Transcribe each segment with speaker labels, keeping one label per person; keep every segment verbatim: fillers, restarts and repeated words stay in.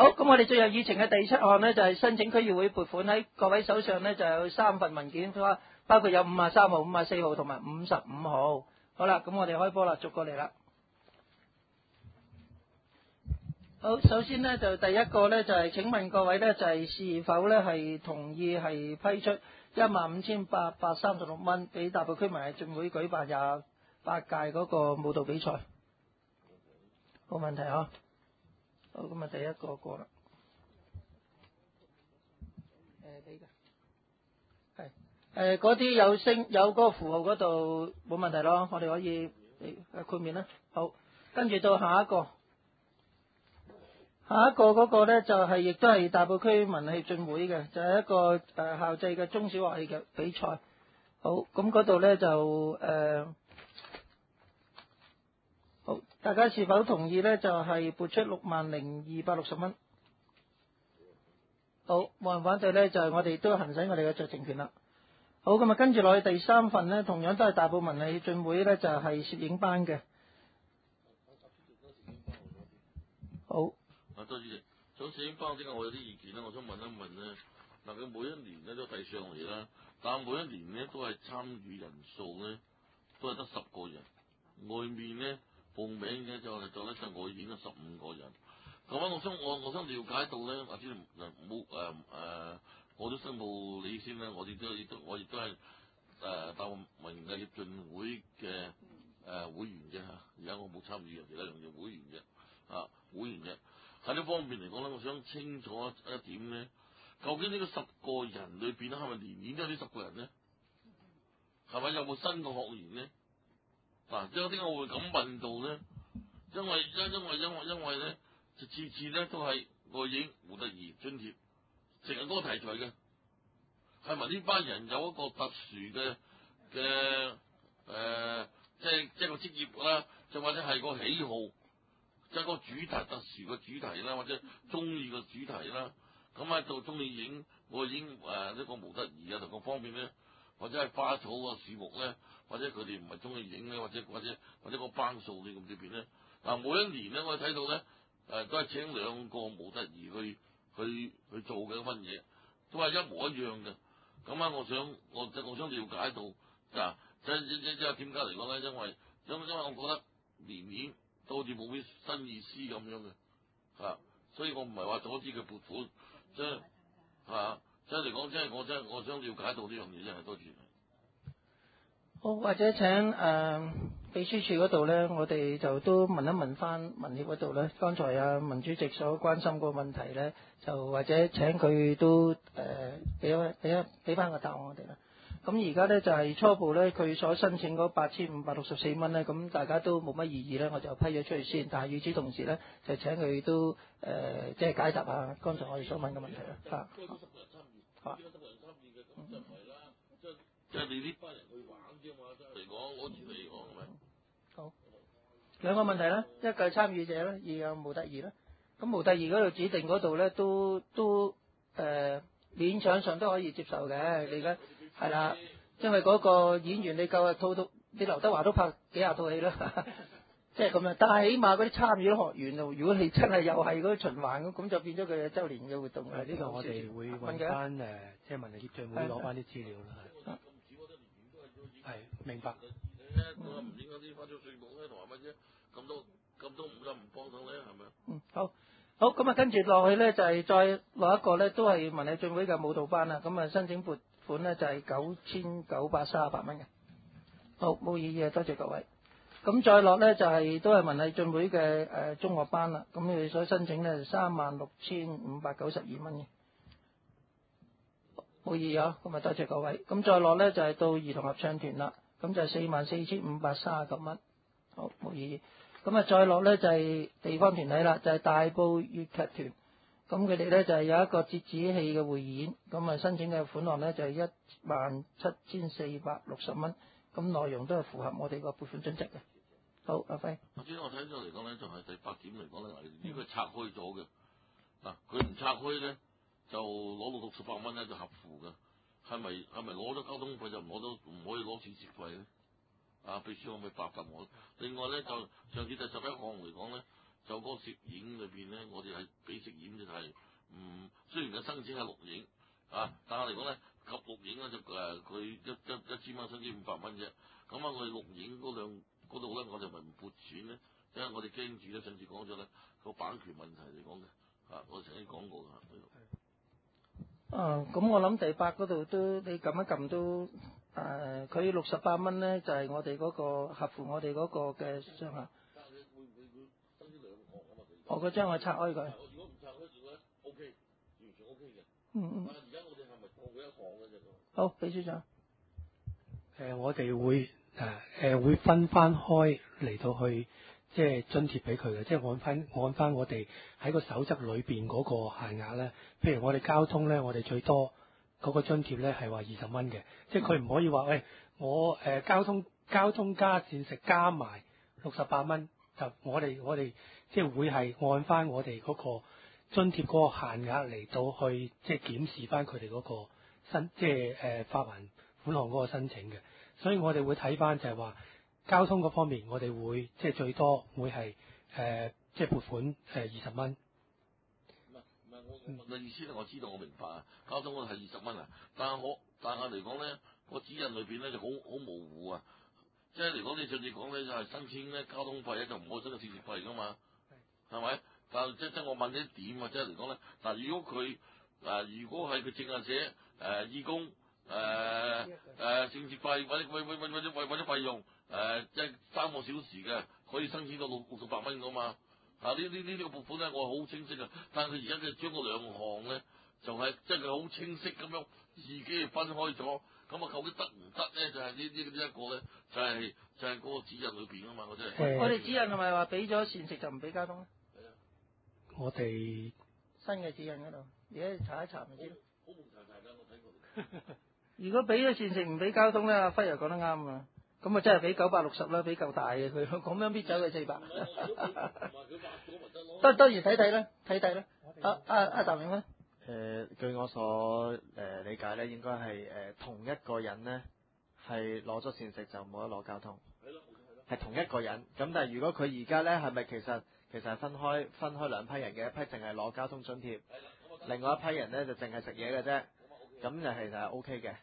Speaker 1: 好，咁我哋進入議程嘅第七項呢，就係、是、申請區議會撥款，喺各位手上呢，就有三份文件，包括有五十三號、五十四號同埋五十五號。好啦，咁我哋開波啦，逐個嚟啦。好，首先呢，就第一個呢，就係、是、請問各位呢，就係、是、是否呢係同意係批出一萬五千八百三十六蚊俾大埔區民藝進會舉辦廿八屆嗰個舞蹈比賽？冇問題啊。好，咁啊第一個過啦。誒俾嘅係誒嗰啲有星有嗰個符號嗰度冇問題咯，我哋可以誒豁免啦。好，跟住到下一個。下一個嗰個咧就係、是、亦都係大埔區文藝進會嘅，就係、是、一個誒、呃、校際嘅中小樂器嘅比賽。好，咁嗰度咧就誒、呃、好，大家是否同意咧？就係、是、撥出六萬零二百六十蚊。好，冇人反對咧，就係、是、我哋都行使我哋嘅酌情權啦。好，咁啊跟住落去第三份咧，同樣都係大埔文藝進會咧，就係、是、攝影班嘅。好。
Speaker 2: 啊，多謝主席。想攝影班點解我有啲意見咧？我想問一問咧。嗱，佢每一年咧都遞上嚟啦，但係每一年咧都係參與人數咧都係得十個人，外面咧報名嘅就係就咧就外演咗十五個人。咁啊，我想我我想了解到咧，或者冇誒誒，我都申報你先啦。我哋都亦都我亦都係誒大埔文藝協進會嘅誒、呃、會員嘅嚇。而家我冇參與其他樣嘢會員嘅啊會員嘅。喺呢方面嚟講咧，我想清楚一點咧，究竟呢個十個人裏邊咧，係咪年年都有呢十個人咧？係咪有冇新嘅學員咧？嗱、啊，即係點解我會咁問到咧？因為因因為因為因為咧，就次次咧都係外影胡特兒津貼，成日嗰個題材嘅，係咪呢班人有一個特殊嘅嘅誒，即係即係個職業啦，就或者係個喜好？即係個主題特殊嘅主題啦，或者中意嘅主題啦，咁喺度中意影，我影誒呢個模特兒啊同各方面咧，或者係花草啊樹木咧，或者佢哋唔係中意影咧，或者或者或者個班數呢咁呢邊咧，嗱每一年咧我哋睇到咧誒、呃、都係請兩個模特兒去去去做嘅份嘢，都係一模一樣嘅。咁啊，我想我我想了解到嗱，即即即即係點解嚟講咧？因為因因為我覺得年年都好似冇咩新意思咁樣嘅，嚇、啊，所以我唔係話阻止佢撥款，即係嚇，即係嚟講，即係我真係我想了解到呢樣嘢，真係多謝。
Speaker 1: 好，或者請誒、呃、秘書處嗰度咧，我哋就都問一問翻民協嗰度咧，剛才啊民主席所關心個問題咧，就或者請佢都誒俾翻俾一俾翻個答案我哋啦。咁而家咧就係、是、初步咧，佢所申請嗰八千五百六十四蚊咧，咁大家都冇乜異議咧，我就批咗出去先。但係與此同時咧，就請佢都誒、呃、即係解答下剛才我哋所問嘅問題啦。嚇，好。
Speaker 2: 即係你呢班人去玩啫嘛，真係嚟講攞錢嚟講係咪？
Speaker 1: 好，兩個問題啦，一個係參與者啦，二有模特兒啦。咁模特兒嗰度指定嗰度咧，都都誒、呃、勉強上都可以接受嘅。你而家係啦，因為嗰個演員你夠啊套到，你劉德華都拍幾廿套戲啦，即係咁樣。但係起碼嗰啲參與學員啊，如果你真係又係嗰啲循環咁，咁就變咗佢嘅週年嘅活動。
Speaker 3: 係呢個我哋會揾翻誒，即係文藝協進會攞翻啲資料啦。係，明白。
Speaker 2: 咧，我唔應該啲花招稅務咧，同埋乜啫？咁多咁多五十唔幫手咧，係咪啊？
Speaker 1: 嗯，好，好，咁啊，跟住落去咧就係、是、再落一個咧，都係文藝進會嘅舞蹈班啦。咁啊，申請撥款咧就係九千九百三十八蚊嘅。好，冇異議啊，多謝各位。咁再落咧就係、是、都係文藝進會嘅誒、呃、中學班啦。咁你哋所申請咧三萬六千五百九十二蚊嘅。冇異議啊，咁啊多謝各位。咁再落咧就係、是、到兒童合唱團啦，咁就係四萬四千五百三十九蚊。好，冇異議。咁啊再落咧就係、是、地方團體啦，就係、是、大埔粵劇團。咁佢哋咧就係、是、有一個折子戲嘅匯演，咁啊申請嘅款項咧就係一萬七千四百六十蚊。咁內容都係符合我哋個撥款準則嘅。好，阿輝。
Speaker 2: 頭先我睇咗嚟講咧，就係、是、第八點嚟講咧，呢個拆開咗嘅。嗱，佢唔拆開咧。就攞到六十八蚊咧就合符嘅，係咪係咪攞咗交通費就唔攞到唔可以攞膳食費咧？啊，秘書可唔可以白答我？另外咧就上次第十一項嚟講咧，就嗰個攝影裏邊咧，我哋係俾攝影就係申請係錄影啊，但係嚟講咧及錄影咧就誒佢一一一千蚊申請五百蚊啫。咁啊，我哋錄影嗰兩嗰度咧，我哋咪唔撥錢咧，因為我哋驚住咧，上次講咗咧個版權問題嚟講嘅啊，我曾經講過㗎。
Speaker 1: 啊，咁我諗第八嗰度都你撳一撳都誒，佢六十八蚊咧就係、是、我哋嗰、那個合乎我哋嗰個嘅上限。
Speaker 2: 但係會唔會會增啲兩項啊嘛？
Speaker 1: 我嗰張我拆開佢。
Speaker 2: 我如果唔拆開嘅話 ，O K，完全 O K 嘅。
Speaker 1: 嗯嗯。
Speaker 2: 但係而家我哋係咪過佢一項嘅啫？
Speaker 1: 好，秘書長。
Speaker 3: 誒、呃，我哋會誒誒、呃、會分翻開嚟到去。即係津貼俾佢嘅，即係按翻按翻我哋喺個守則裏邊嗰個限額咧。譬如我哋交通咧，我哋最多嗰個津貼咧係話二十蚊嘅，即係佢唔可以話喂我誒、呃、交通交通加膳食加埋六十八蚊，就我哋我哋即係會係按翻我哋嗰個津貼嗰個限額嚟到去即係檢視翻佢哋嗰個申即係誒、呃、發還款項嗰個申請嘅，所以我哋會睇翻就係話。交通嗰方面，我哋會即係最多會係誒、呃，即係撥款誒二十蚊。
Speaker 2: 唔係唔係，我我問嘅意思咧，我知道我明白啊。交通嗰度係二十蚊啊，但係我但係嚟講咧，個指引裏邊咧就好好模糊啊。即係嚟講，你上次講咧就係申請咧交通費咧就唔可以申個膳食費噶嘛，係咪？但係即即我問你點啊？即係嚟講咧，嗱，如果佢嗱、呃，如果係佢淨係寫誒、呃、義工誒誒膳食費或者或或或或者或者費用。誒、呃，即係三個小時嘅，可以申請到六六十八蚊噶嘛？啊，呢呢呢呢個撥款咧，我好清晰啊。但係佢而家嘅將嗰兩項咧，就係即係佢好清晰咁樣自己係分開咗。咁啊，究竟得唔得咧？就係、是、呢呢呢一個咧，就係、是、就係、是、嗰個指引裏邊啊嘛。我真係。
Speaker 1: 我哋指引係咪話俾咗膳食就唔俾交通咧？
Speaker 2: 係啊。
Speaker 3: 我哋
Speaker 1: 新嘅指引嗰度，而家查一查咪知咯。
Speaker 2: 好蒙查查㗎，我睇過。
Speaker 1: 如果俾咗膳食唔俾交通咧，阿輝又講得啱啊。咁啊，真係俾九百六十啦，俾夠大嘅佢，咁樣搣走佢四百。當當然睇睇啦，睇睇啦。阿阿阿譚永輝。
Speaker 4: 誒，據我所誒、呃、理解咧，應該係誒、呃、同一個人咧係攞咗膳食就冇得攞交通。係咯，係同一個人。咁但係如果佢而家咧係咪其實其實係分開分開兩批人嘅，一批淨係攞交通津貼，另外一批人咧就淨係食嘢嘅啫。咁就其實係 O K 嘅。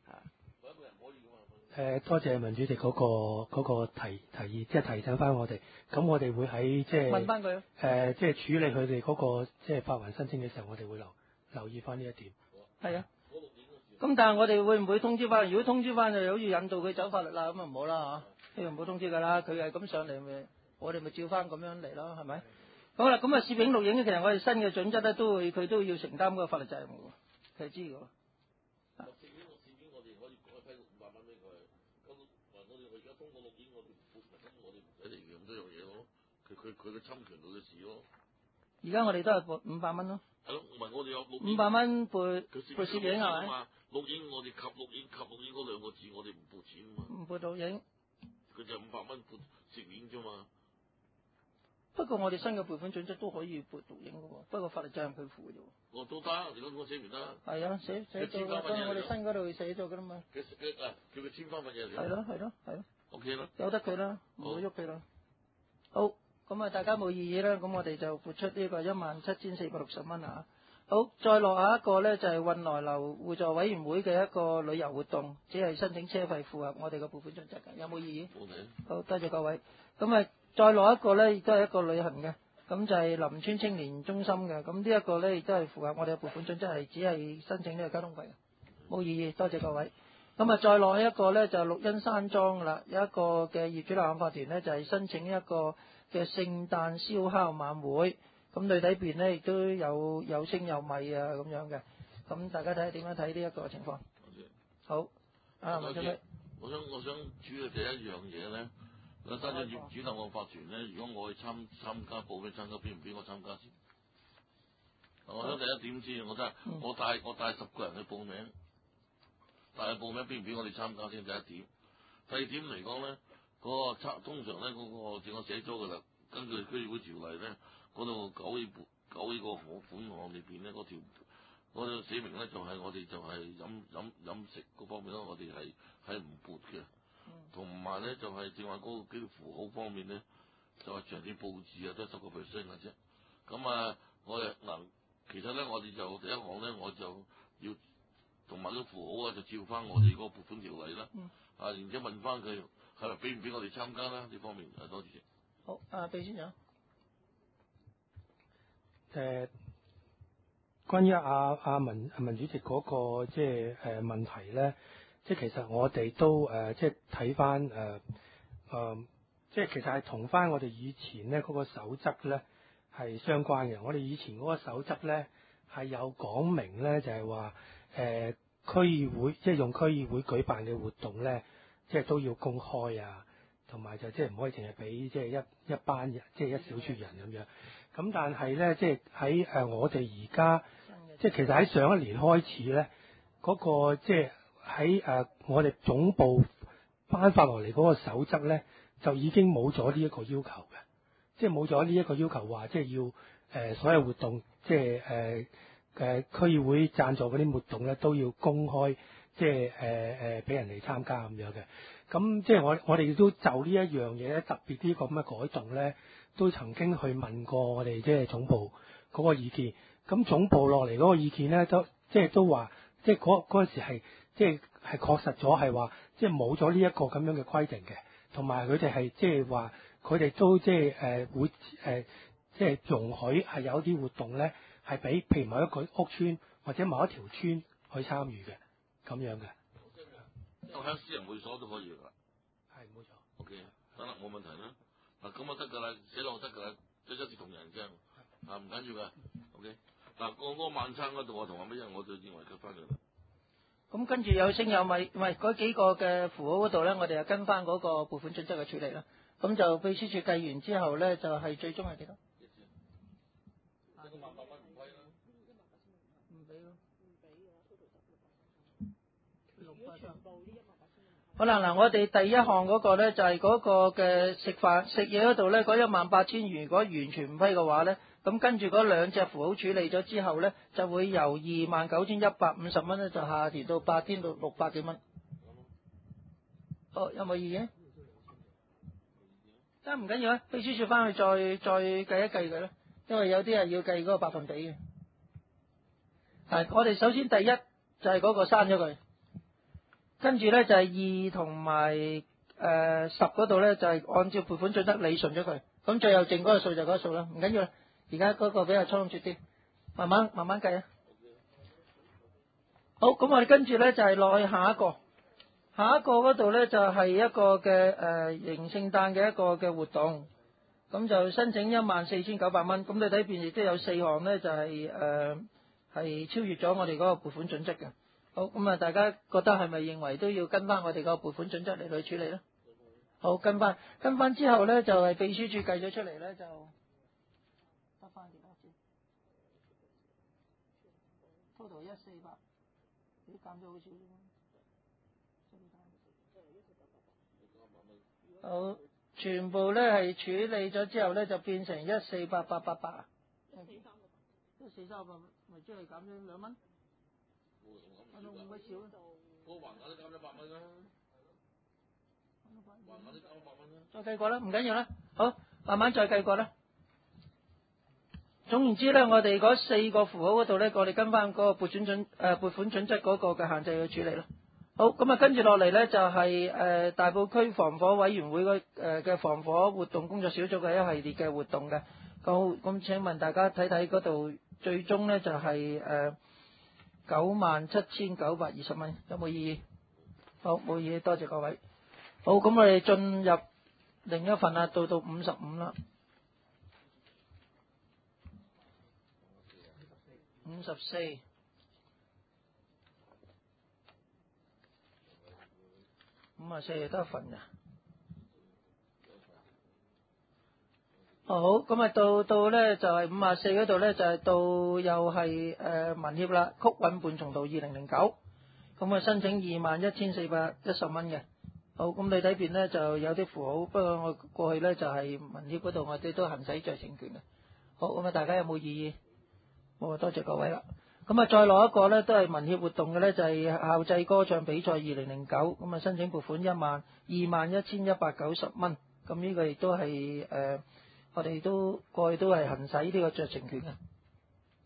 Speaker 3: 誒、呃，多謝文主席嗰、嗰個嗰、嗰個提提議，即係提醒翻我哋。咁我哋會喺即係
Speaker 1: 問翻佢。誒、
Speaker 3: 呃，即係處理佢哋嗰個即係發還申請嘅時候，我哋會留留意翻呢一點。
Speaker 1: 係啊。咁但係我哋會唔會通知翻？如果通知翻就好似引導佢走法律啦，咁啊唔好啦嚇。呢個唔好通知㗎啦，佢係咁上嚟咪，我哋咪照翻咁樣嚟咯，係咪？好啦，咁啊攝影錄影其實我哋新嘅準則咧，都會佢都要承擔嗰個法律責任㗎，佢知㗎喎。
Speaker 2: 佢佢嘅侵權佢嘅事咯。
Speaker 1: 而家我哋都係撥五百蚊咯。
Speaker 2: 係咯，唔係我哋有
Speaker 1: 五百蚊撥撥攝影係咪？
Speaker 2: 錄影我哋及錄影及錄影嗰兩個字我哋唔撥錢啊嘛。
Speaker 1: 唔撥錄影。
Speaker 2: 佢就五百蚊撥攝影啫嘛。
Speaker 1: 不過我哋新嘅撥款準則都可以撥錄影嘅喎，不過法律責任佢負嘅啫喎。
Speaker 2: 我都得，你講我寫完啦。係
Speaker 1: 啊，寫寫咗㗎，當我哋新嗰度寫咗㗎啦嘛。
Speaker 2: 佢佢啊，叫佢簽翻份嘢嚟。
Speaker 1: 係咯係咯係咯。
Speaker 2: O K 啦。由
Speaker 1: 得佢啦，唔好喐佢啦。好。咁啊，大家冇異議啦，咁我哋就撥出呢個一萬七千四百六十蚊啊！好，再落下一個咧，就係運來流互助委員會嘅一個旅遊活動，只係申請車費符合我哋嘅撥款準則嘅，有冇異議？
Speaker 2: 冇嘅。
Speaker 1: 好，多謝各位。咁啊，再落一個咧，亦都係一個旅行嘅，咁就係林村青年中心嘅，咁呢一個咧亦都係符合我哋嘅撥款準則，係只係申請呢個交通費嘅，冇異議，多謝各位。咁啊，再落一個咧就係綠茵山莊啦，有一個嘅業主立案法團咧就係申請一個嘅聖誕燒烤晚會，咁裏底邊咧亦都有有星有米啊咁樣嘅，咁大家睇下點樣睇呢一個情況。好，啊，文進輝，
Speaker 2: 我想我想主要第一樣嘢咧，嗱，山莊業主立案法團咧，如果我去參參加報名參加，俾唔俾我參加先？我想第一點先，我真係我帶我帶十個人去報名，但係報名俾唔俾我哋參加先？第一點，第二點嚟講咧。嗰個測通常咧，嗰、那個正我寫咗㗎啦。根據區議會條例咧，嗰度九呢九呢個可款項裏邊咧，嗰條嗰條寫明咧就係、是、我哋就係飲飲飲食嗰方面咧，我哋係係唔撥嘅。同埋咧就係正話嗰個幾個符號方面咧，就係、是、長啲佈置啊，都係十個 percent 嘅啫。咁啊，我哋嗱，其實且咧，我哋就第一項咧，我就要同埋啲符號啊，就照翻我哋嗰個撥款條例啦。
Speaker 1: 嗯。
Speaker 2: 啊，然之後問翻佢係咪俾唔俾我哋參加啦？呢方面啊，多謝。
Speaker 1: 好，啊，秘書長。
Speaker 3: 誒、呃，關於阿阿文文主席嗰、那個即係誒問題咧，即係其實我哋都誒、呃、即係睇翻誒誒，即係其實係同翻我哋以前咧嗰、那個守則咧係相關嘅。我哋以前嗰個守則咧係有講明咧，就係話誒區議會即係用區議會舉辦嘅活動咧，即係都要公開啊，同埋就即係唔可以淨係俾即係一一班人，即係一小撮人咁樣。咁但係咧，即係喺誒我哋而家，即係其實喺上一年開始咧，嗰、那個即係喺誒我哋總部頒發落嚟嗰個守則咧，就已經冇咗呢一個要求嘅，即係冇咗呢一個要求話，即係要誒、呃、所有活動，即係誒誒區議會贊助嗰啲活動咧，都要公開，即係誒誒俾人嚟參加咁樣嘅。咁即係我我哋都就呢一樣嘢咧，特別呢個咁嘅改動咧，都曾經去問過我哋即係總部嗰個意見。咁總部落嚟嗰個意見咧，都即係都話，即係嗰嗰陣時係即係係確實咗係話，即係冇咗呢一個咁樣嘅規定嘅，同埋佢哋係即係話，佢哋都即係誒會誒即係容許係有啲活動咧，係俾譬如某一個屋村或者某一條村去參與嘅咁樣嘅。
Speaker 2: 我喺私人會所都可以㗎。
Speaker 3: 係冇錯。
Speaker 2: O K，得啦，冇問題啦。嗱咁啊得㗎啦，寫落得㗎啦，即係一視同仁啫。啊唔緊要㗎。O K。嗱個嗰個晚餐嗰度我同阿乜嘢，我就認為跟翻佢啦。
Speaker 1: 咁跟住有聲有米，唔係嗰幾個嘅符號嗰度咧，我哋就跟翻嗰個撥款準則嘅處理啦。咁就秘書處計完之後咧，就係、是、最終係幾多？一萬八蚊唔歸啦。唔俾咯。唔俾嘅，六百全部呢一萬八千。好啦，嗱，我哋第一項嗰個咧就係、是、嗰個嘅食飯食嘢嗰度咧，嗰一萬八千如果完全唔批嘅話咧。咁跟住嗰兩隻符號處理咗之後咧，就會由二萬九千一百五十蚊咧，就下調到八千到六百幾蚊。哦，有冇意見？得唔緊要啊，秘書處翻去再再計一計佢啦，因為有啲係要計嗰個百分比嘅。係，我哋首先第一就係嗰個刪咗佢，跟住咧就係二同埋誒十嗰度咧就係按照撥款準則理順咗佢，咁最後剩嗰個數就嗰個數啦，唔緊要啦。而家嗰個比較倉促啲，慢慢慢慢計啊。好，咁我哋跟住咧就係、是、落去下一個，下一個嗰度咧就係、是、一個嘅誒迎聖誕嘅一個嘅活動，咁就申請一萬四千九百蚊。咁你睇邊亦都有四項咧就係誒係超越咗我哋嗰個撥款準則嘅。好，咁啊大家覺得係咪認為都要跟翻我哋個撥款準則嚟去處理咧？好，跟翻跟翻之後咧就係、是、秘書處計咗出嚟咧就。得翻幾多先 ？total 一四百，你減咗好少啫。好，全部咧係處理咗之後咧，就變成一四八八八八啊。一四三八，咪即係減咗兩蚊。減到咁鬼少啊！
Speaker 2: 個橫額都減咗百蚊啦。橫額都減咗百蚊啦。
Speaker 1: 再計過啦，唔緊要啦。好，慢慢再計過啦。總言之咧，我哋嗰四個符號嗰度咧，我哋跟翻嗰個撥款準誒撥款準則嗰個嘅限制去處理啦。好，咁啊跟住落嚟咧就係、是、誒、呃、大埔區防火委員會嘅誒嘅防火活動工作小組嘅一系列嘅活動嘅。好，咁請問大家睇睇嗰度最終咧就係誒九萬七千九百二十蚊，有冇異議？好，冇異議，多謝各位。好，咁我哋進入另一份啊，到到五十五啦。五十四，五十四亦得一份㗎。哦好，咁啊到到咧就係五十四嗰度咧就係、是、到又係誒、呃、民協啦，曲韻伴重道二零零九，咁啊申請二萬一千四百一十蚊嘅。好，咁你睇邊咧就有啲符號，不過我過去咧就係、是、民協嗰度我哋都行使酌情權嘅。好，咁啊大家有冇異議？好，多謝各位啦。咁啊，再攞一個咧，都係民協活動嘅咧，就係、是、校際歌唱比賽二零零九。咁啊，申請撥款一萬二萬一千一百九十蚊。咁呢個亦都係誒，我哋都過去都係行使呢個酌情權嘅。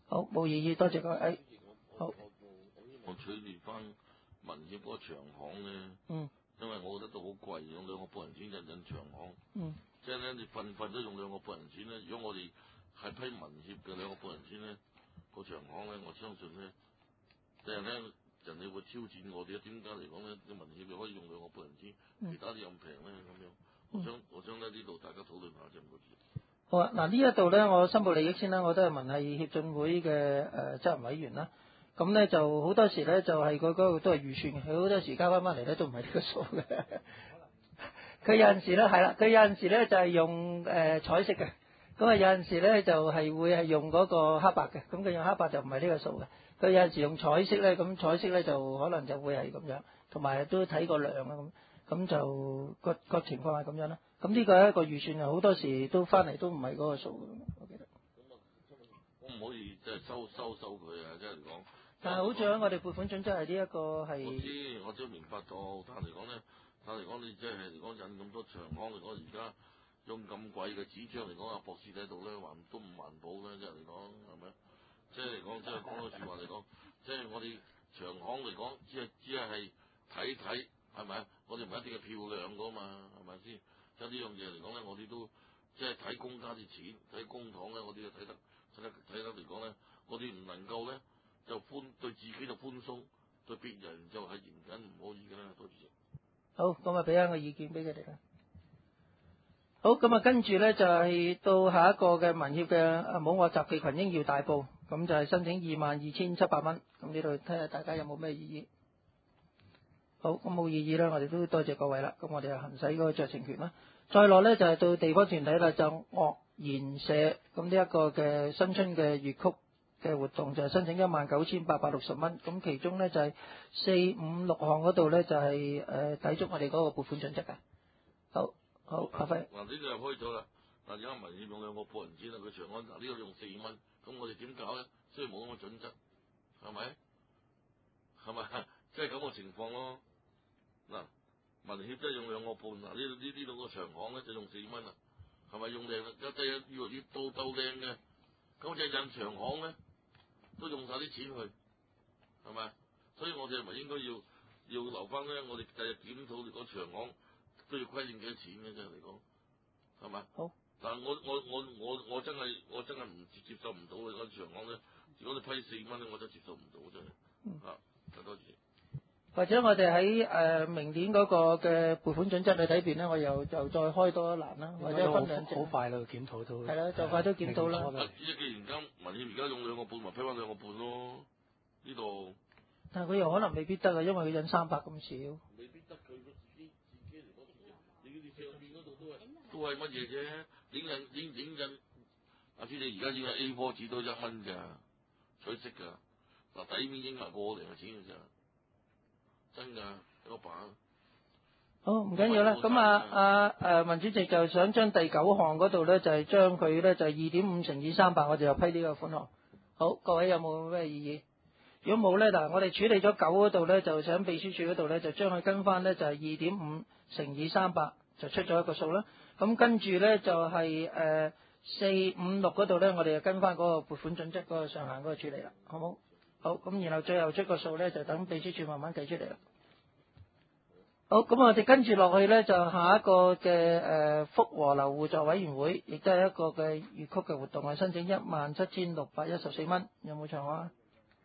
Speaker 1: 好，冇異議，多謝各位。誒，好。
Speaker 2: 我取列翻民協嗰個長項咧，
Speaker 1: 嗯，
Speaker 2: 因為我覺得都好貴，用兩個半人錢印印長項，
Speaker 1: 嗯，
Speaker 2: 即係咧你份份都用兩個半人錢咧，如果我哋係批民協嘅兩個半人錢咧，個長項咧，我相信咧，即係咧人哋會挑戰我哋，點解嚟講咧？啲民協又可以用兩個半人錢，
Speaker 1: 嗯、
Speaker 2: 其他啲咁平咧咁樣，我想、嗯、我想咧呢度大家討論下啫，唔好意思。
Speaker 1: 好啊，嗱呢一度咧，我申報利益先啦，我都係民繫協進會嘅誒執行委員啦。咁咧就好多時咧就係佢嗰度都係預算嘅，佢好多時交翻翻嚟咧都唔係呢個數嘅。佢有陣時咧係啦，佢有陣時咧就係用誒、呃、彩色嘅，咁啊有陣時咧就係、是、會係用嗰個黑白嘅，咁佢用黑白就唔係呢個數嘅。佢有陣時用彩色咧，咁彩色咧就可能就會係咁樣，同埋都睇個量啊咁，咁就個個情況係咁樣啦。咁呢個係一個預算啊，好多時都翻嚟都唔係嗰個數嘅，我記得。
Speaker 2: 我唔可以即係收收收佢啊！即係嚟講。
Speaker 1: 但係好似喺我哋撥款準則係呢一個係。
Speaker 2: 我知，我都明白到，但係嚟講咧，但係嚟講你即係嚟講印咁多長項嚟講，而家用咁貴嘅紙張嚟講，阿博士睇到咧，還都唔環保咧，即係嚟講係咪？即係嚟講，即係講句説話嚟講，即係我哋長項嚟講，只係只係係睇睇係咪？我哋唔一定係漂亮噶嘛，係咪先？即係呢樣嘢嚟講咧，我哋都即係睇公家啲錢，睇公帑咧，我哋要睇得睇得睇得嚟講咧，我哋唔能夠咧。就寬對自己就寬鬆，對別人就係嚴謹，唔可以㗎啦，多謝。
Speaker 1: 好，咁啊俾一個意見俾佢哋啦。好，咁啊跟住咧就係、是、到下一個嘅民協嘅冇我集技群英耀大埔，咁就係申請二萬二千七百蚊，咁呢度睇下大家有冇咩異議。好，咁冇異議啦，我哋都多謝各位啦，咁我哋就行使嗰個酌情權啦。再落咧就係、是、到地方團體啦，就樂研社，咁呢一個嘅新春嘅粵曲嘅活動就係申請一萬九千八百六十蚊，咁其中咧就係四五六項嗰度咧就係、是、誒、呃、抵觸我哋嗰個撥款準則嘅。好，好，阿輝。
Speaker 2: 嗱呢度又開咗啦，嗱而家民協用兩個半人錢啊，佢長安嗱呢度用四蚊，咁我哋點搞咧？雖然冇咁嘅準則，係咪？係咪？即係咁嘅情況咯。嗱，民協真係用兩個半，嗱呢呢呢度個長項咧就用四蚊啦，係咪用靚啦？一隻越嚟越到到靚嘅，咁隻印長項咧？都用晒啲錢去，係咪？所以我哋係咪應該要要留翻咧？我哋第日檢討嚟講長項都要規定幾多錢嘅啫嚟講，係咪？
Speaker 1: 好。但
Speaker 2: 係我我我我我真係我真係唔接受唔到你講長項咧。如果你批四蚊咧，我真係接受唔到真係。嗯。啊，多謝。
Speaker 1: 或者我哋喺誒明年嗰個嘅撥款準則裏睇邊咧，我又就再開多一欄啦，或者分兩隻。好快啦，檢討都。係啦，就快都檢討啦。
Speaker 2: 啊，既然間民協而家用兩個半，咪批翻兩個半咯。呢度。
Speaker 1: 但係佢又可能未必得啊，因為佢印三百咁少。
Speaker 2: 未必得，佢自己自己嚟講，你你上邊嗰度都係都係乜嘢啫？影印影影印，阿師你而家影印 A 四 紙都一蚊㗎，彩色㗎，嗱底面影埋個零嘅錢㗎咋。真㗎，一個版。
Speaker 1: 好，唔緊要啦。咁啊，阿誒文主席就想將第九項嗰度咧，就係將佢咧就係二點五乘以三百，我哋就批呢個款項。好，各位有冇咩異議？如果冇咧，嗱，我哋處理咗九嗰度咧，就想秘書處嗰度咧，就將佢跟翻咧就係二點五乘以三百，就出咗一個數啦。咁跟住咧就係誒四五六嗰度咧，我哋就跟翻嗰個撥款準則嗰個上限嗰個處理啦，好冇？好，咁然後最後出個數咧，就等秘書處慢慢計出嚟啦。好，咁我哋跟住落去咧，就下一個嘅誒、呃、福和樓互助委員會，亦都係一個嘅粵曲嘅活動，係申請一萬七千六百一十四蚊，有冇長啊？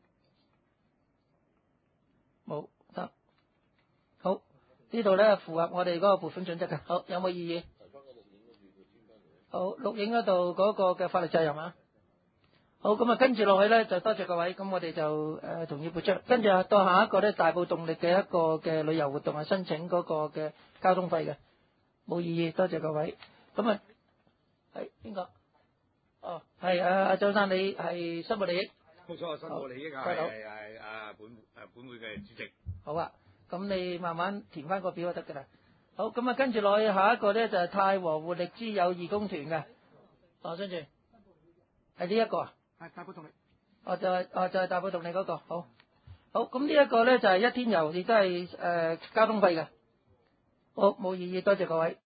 Speaker 1: 冇得。好，呢度咧符合我哋嗰個撥款準則嘅。好，有冇異議？好，錄影嗰度嗰個嘅法律責任啊？好，咁啊，跟住落去咧就多謝各位，咁我哋就誒、呃、同意撥出，跟住到下一個咧大埔動力嘅一個嘅旅遊活動係申請嗰個嘅交通費嘅，冇異議，多謝各位。咁啊，係邊個？哦，係啊，阿周生，你係申報利益？
Speaker 5: 冇錯，申報利益啊，係係啊本誒本會嘅主席。
Speaker 1: 好啊，咁你慢慢填翻個表就得㗎啦。好，咁啊，跟住落去下一個咧就係、是、太和活力之友義工團嘅，哦，跟住係呢一個啊。
Speaker 5: 係大埔動力，
Speaker 1: 哦就係、是、哦就係、是、大埔動力嗰、那個，好，好，咁呢一個咧就係、是、一天遊，亦都係誒交通費嘅，好，冇異議，多謝各位。